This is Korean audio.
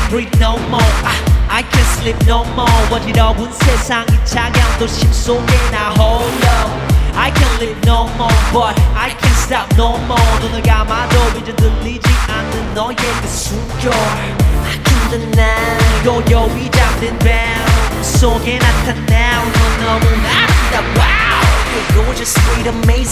breathe no more. I can't sleep no more. 어지러운 세상 이 차가운 도심 속에 나 홀로 I can't live no more, but I can't stop no more. 눈을 감아도 이제 들리지 않는 너의 그 숨결. 아낀 난 고요히 잠든 밤 속에 나타나 넌 너무 아름다워. You're gorgeous, sweet, amazing.